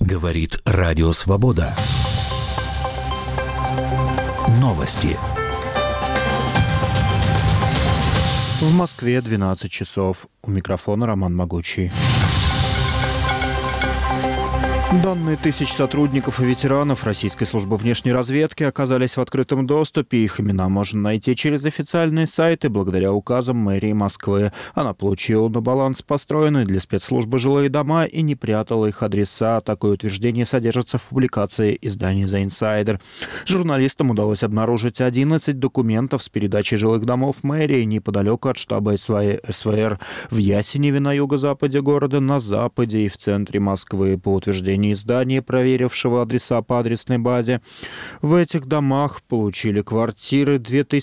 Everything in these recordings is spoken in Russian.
Говорит Радио Свобода. Новости. В Москве 12 часов. У микрофона Роман Могучий. Данные тысяч сотрудников и ветеранов Российской службы внешней разведки оказались в открытом доступе. Их имена можно найти через официальные сайты благодаря указам мэрии Москвы. Она получила на баланс построенные для спецслужбы жилые дома и не прятала их адреса. Такое утверждение содержится в публикации издания The Insider. Журналистам удалось обнаружить 11 документов с передачей жилых домов мэрии неподалеку от штаба СВР в Ясеневе на юго-западе города, на западе и в центре Москвы. По утверждению издания, проверившего адреса по адресной базе, в этих домах получили квартиры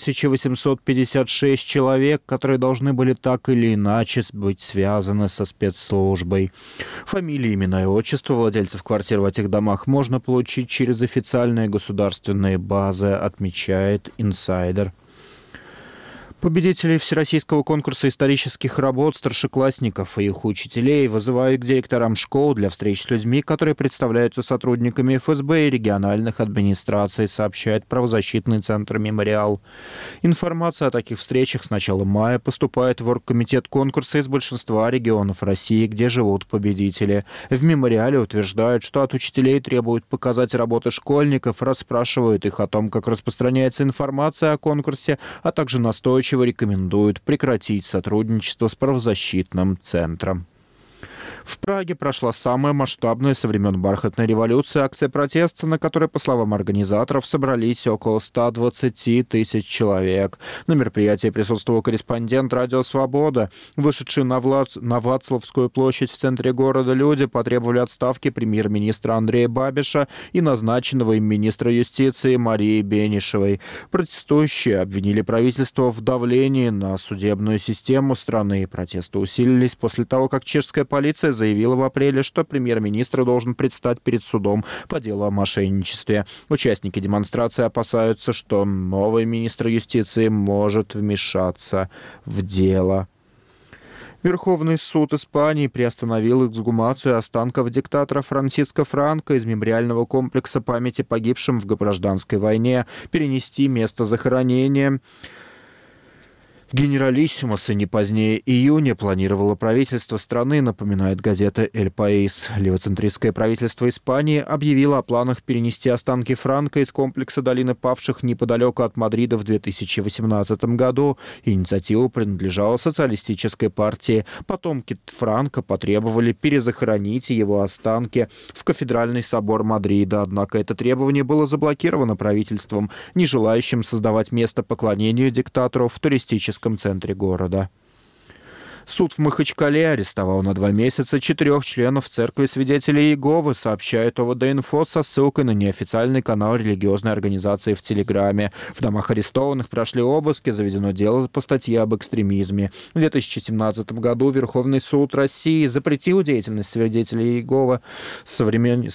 2856 человек, которые должны были так или иначе быть связаны со спецслужбой. Фамилии, имена и отчества владельцев квартир в этих домах можно получить через официальные государственные базы, отмечает Insider. Победителей Всероссийского конкурса исторических работ старшеклассников и их учителей вызывают к директорам школ для встреч с людьми, которые представляются сотрудниками ФСБ и региональных администраций, сообщает правозащитный центр «Мемориал». Информация о таких встречах с начала мая поступает в оргкомитет конкурса из большинства регионов России, где живут победители. В «Мемориале» утверждают, что от учителей требуют показать работы школьников, расспрашивают их о том, как распространяется информация о конкурсе, а также настойчиво рекомендуют прекратить сотрудничество с правозащитным центром. В Праге прошла самая масштабная со времен Бархатной революции акция протеста, на которой, по словам организаторов, собрались около 120 тысяч человек. На мероприятии присутствовал корреспондент «Радио Свобода». Вышедшие на Вацлавскую площадь в центре города люди потребовали отставки премьер-министра Андрея Бабиша и назначенного им министра юстиции Марии Бенишевой. Протестующие обвинили правительство в давлении на судебную систему страны. Протесты усилились после того, как чешская полиция заявила в апреле, что премьер-министр должен предстать перед судом по делу о мошенничестве. Участники демонстрации опасаются, что новый министр юстиции может вмешаться в дело. Верховный суд Испании приостановил эксгумацию останков диктатора Франсиско Франко из мемориального комплекса памяти погибшим в гражданской войне. Перенести место захоронения генералиссимуса не позднее июня планировало правительство страны, напоминает газета «Эль Паис». Левоцентристское правительство Испании объявило о планах перенести останки Франко из комплекса Долины Павших неподалеку от Мадрида в 2018 году. Инициатива принадлежала социалистической партии. Потомки Франко потребовали перезахоронить его останки в кафедральный собор Мадрида. Однако это требование было заблокировано правительством, не желающим создавать место поклонения диктатору в туристическом центре города. Суд в Махачкале арестовал на 2 месяца 4 членов Церкви Свидетелей Иеговы, сообщает ОВД-Инфо со ссылкой на неофициальный канал религиозной организации в Телеграме. В домах арестованных прошли обыски, заведено дело по статье об экстремизме. В 2017 году Верховный суд России запретил деятельность Свидетелей Иеговы. Со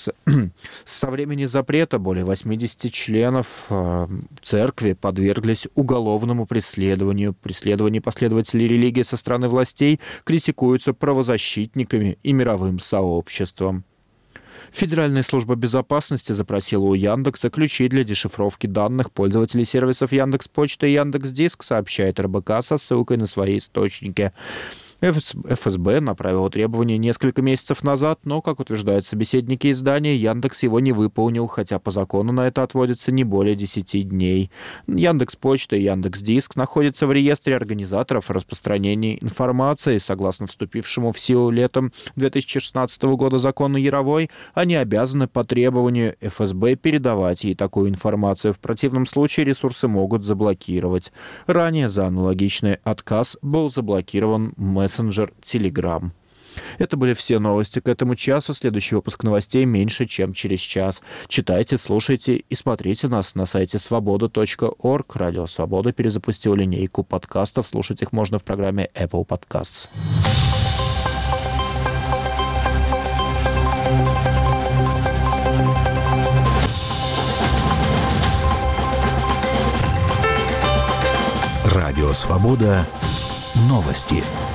времени запрета более 80 членов церкви подверглись уголовному преследованию. Преследование последователей религии со стороны властей критикуются правозащитниками и мировым сообществом. Федеральная служба безопасности запросила у Яндекса ключи для дешифровки данных пользователей сервисов Яндекс.Почта и Яндекс.Диск, сообщает РБК со ссылкой на свои источники. ФСБ направила требование несколько месяцев назад, но, как утверждают собеседники издания, Яндекс его не выполнил, хотя по закону на это отводится не более 10 дней. Яндекс.Почта и Яндекс.Диск находятся в реестре организаторов распространения информации. Согласно вступившему в силу летом 2016 года закону Яровой, они обязаны по требованию ФСБ передавать ей такую информацию. В противном случае ресурсы могут заблокировать. Ранее за аналогичный отказ был заблокирован мессенджер Telegram. Это были все новости к этому часу. Следующий выпуск новостей меньше, чем через час. Читайте, слушайте и смотрите нас на сайте svoboda.org. Радио Свобода перезапустил линейку подкастов. Слушать их можно в программе Apple Podcasts. Радио Свобода. Новости.